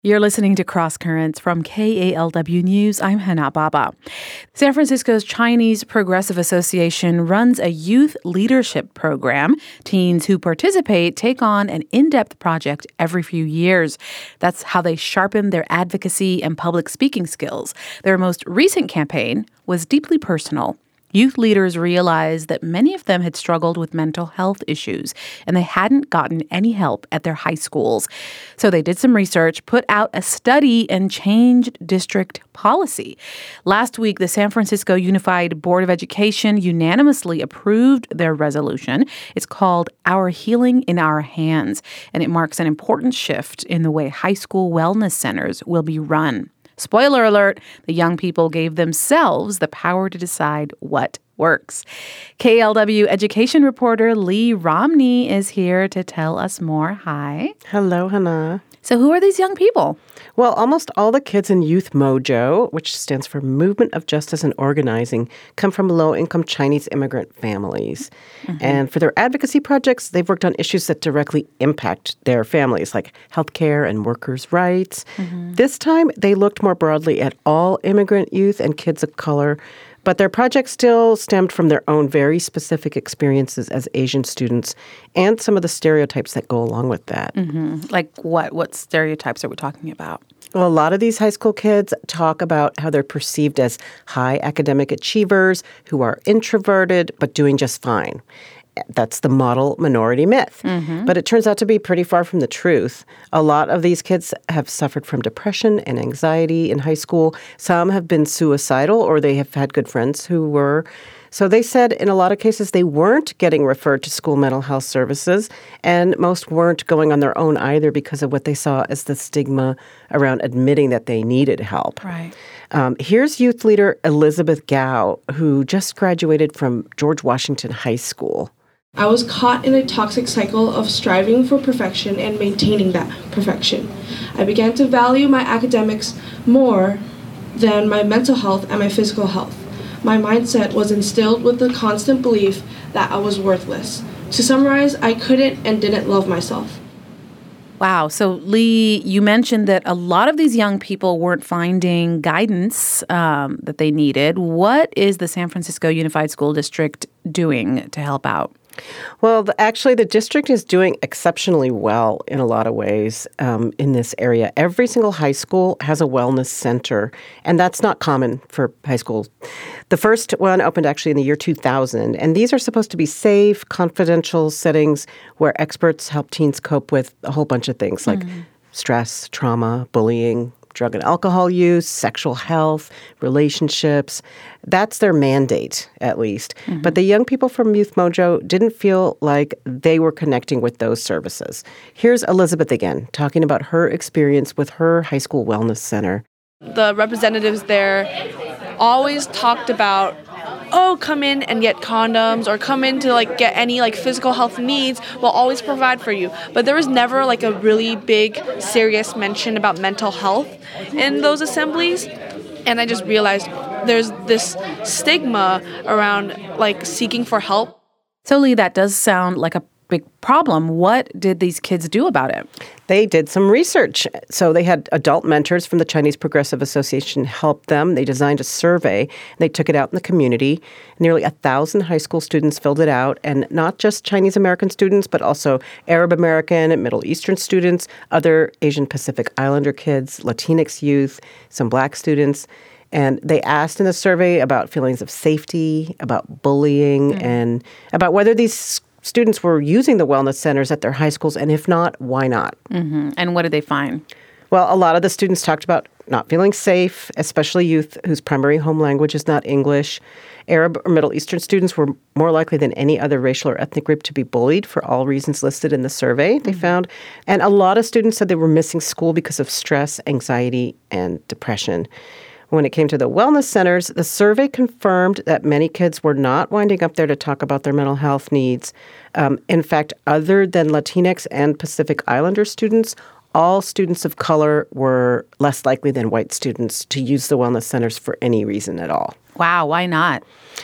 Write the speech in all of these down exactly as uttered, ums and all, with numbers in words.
You're listening to Cross Currents from K A L W News. I'm Hana Baba. San Francisco's Chinese Progressive Association runs a youth leadership program. Teens who participate take on an in-depth project every few years. That's how they sharpen their advocacy and public speaking skills. Their most recent campaign was deeply personal. Youth leaders realized that many of them had struggled with mental health issues, and they hadn't gotten any help at their high schools. So they did some research, put out a study, and changed district policy. Last week, the San Francisco Unified Board of Education unanimously approved their resolution. It's called Our Healing in Our Hands, and it marks an important shift in the way high school wellness centers will be run. Spoiler alert, the young people gave themselves the power to decide what works. K L W education reporter Lee Romney is here to tell us more. Hi. Hello, Hannah. So who are these young people? Well, almost all the kids in Youth Mojo, which stands for Movement of Justice and Organizing, come from low-income Chinese immigrant families. Mm-hmm. And for their advocacy projects, they've worked on issues that directly impact their families, like healthcare and workers' rights. Mm-hmm. This time, they looked more broadly at all immigrant youth and kids of color, but their project still stemmed from their own very specific experiences as Asian students and some of the stereotypes that go along with that. Mm-hmm. Like what? What stereotypes are we talking about? Well, a lot of these high school kids talk about how they're perceived as high academic achievers who are introverted but doing just fine. That's the model minority myth. Mm-hmm. But it turns out to be pretty far from the truth. A lot of these kids have suffered from depression and anxiety in high school. Some have been suicidal, or they have had good friends who were. So they said in a lot of cases they weren't getting referred to school mental health services, and most weren't going on their own either because of what they saw as the stigma around admitting that they needed help. Right. Um, here's youth leader Elizabeth Gao, who just graduated from George Washington High School. I was caught in a toxic cycle of striving for perfection and maintaining that perfection. I began to value my academics more than my mental health and my physical health. My mindset was instilled with the constant belief that I was worthless. To summarize, I couldn't and didn't love myself. Wow. So, Lee, you mentioned that a lot of these young people weren't finding guidance um, that they needed. What is the San Francisco Unified School District doing to help out? Well, the, actually, the district is doing exceptionally well in a lot of ways um, in this area. Every single high school has a wellness center, and that's not common for high schools. The first one opened actually in the year two thousand, and these are supposed to be safe, confidential settings where experts help teens cope with a whole bunch of things like mm. stress, trauma, bullying, drug and alcohol use, sexual health, relationships. That's their mandate, at least. Mm-hmm. But the young people from Youth Mojo didn't feel like they were connecting with those services. Here's Elizabeth again, talking about her experience with her high school wellness center. The representatives there always talked about, oh, come in and get condoms, or come in to like get any like physical health needs. We'll always provide for you. But there was never like a really big, serious mention about mental health in those assemblies. And I just realized there's this stigma around like seeking for help. So, Lee, that does sound like a big problem. What did these kids do about it? They did some research. So they had adult mentors from the Chinese Progressive Association help them. They designed a survey. They took it out in the community. Nearly a thousand high school students filled it out, and not just Chinese American students, but also Arab American and Middle Eastern students, other Asian Pacific Islander kids, Latinx youth, some Black students. And they asked in the survey about feelings of safety, about bullying, mm. and about whether these students were using the wellness centers at their high schools, and if not, why not? Mm-hmm. And what did they find? Well, a lot of the students talked about not feeling safe, especially youth whose primary home language is not English. Arab or Middle Eastern students were more likely than any other racial or ethnic group to be bullied for all reasons listed in the survey, they mm-hmm. found. And a lot of students said they were missing school because of stress, anxiety, and depression. When it came to the wellness centers, the survey confirmed that many kids were not winding up there to talk about their mental health needs. Um, in fact, other than Latinx and Pacific Islander students, all students of color were less likely than white students to use the wellness centers for any reason at all. Wow, why not?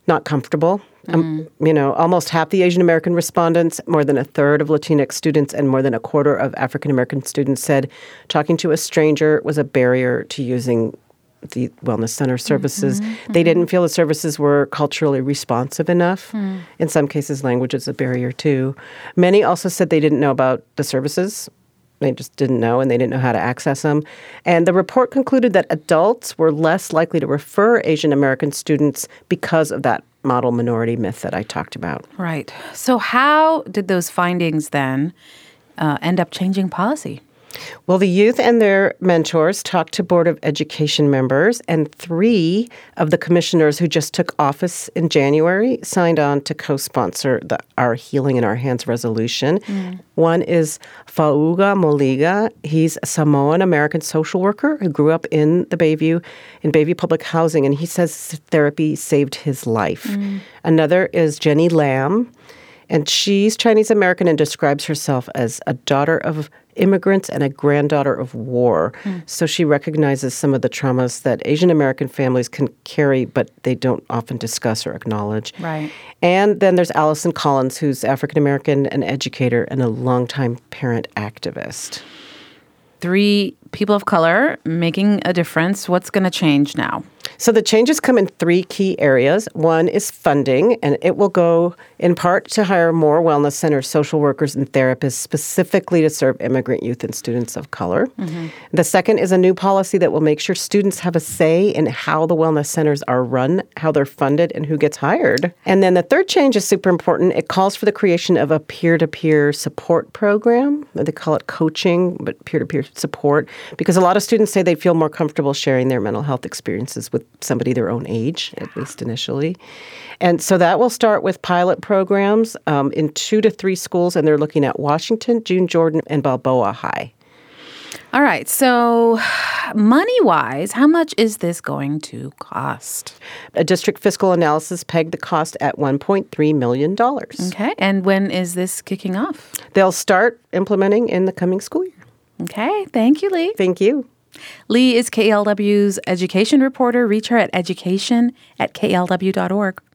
not comfortable. Mm. Um, you know, almost half the Asian American respondents, more than a third of Latinx students, and more than a quarter of African American students said talking to a stranger was a barrier to using the wellness center services. Mm-hmm, they mm-hmm. didn't feel the services were culturally responsive enough. Mm. In some cases, language is a barrier too. Many also said they didn't know about the services. They just didn't know, and they didn't know how to access them. And the report concluded that adults were less likely to refer Asian American students because of that model minority myth that I talked about. Right. So how did those findings then uh, end up changing policy? Well, the youth and their mentors talked to Board of Education members, and three of the commissioners who just took office in January signed on to co-sponsor the Our Healing in Our Hands resolution. Mm. One is Fauga Moliga. He's a Samoan-American social worker who grew up in the Bayview, in Bayview Public Housing, and he says therapy saved his life. Mm. Another is Jenny Lam, and she's Chinese-American and describes herself as a daughter of immigrants and a granddaughter of war. Mm. So she recognizes some of the traumas that Asian American families can carry, but they don't often discuss or acknowledge. Right. And then there's Allison Collins, who's African American, an educator, and a longtime parent activist. Three people of color making a difference. What's going to change now? So the changes come in three key areas. One is funding, and it will go in part to hire more wellness centers, social workers, and therapists specifically to serve immigrant youth and students of color. Mm-hmm. The second is a new policy that will make sure students have a say in how the wellness centers are run, how they're funded, and who gets hired. And then the third change is super important. It calls for the creation of a peer-to-peer support program. They call it coaching, but peer-to-peer support, because a lot of students say they feel more comfortable sharing their mental health experiences with somebody their own age, at least initially. And so that will start with pilot programs um, in two to three schools, and they're looking at Washington, June Jordan, and Balboa High. All right. So money-wise, how much is this going to cost? A district fiscal analysis pegged the cost at one point three million dollars. Okay. And when is this kicking off? They'll start implementing in the coming school year. Okay. Thank you, Lee. Thank you. Lee is K L W's education reporter. Reach her at education at K L W dot org.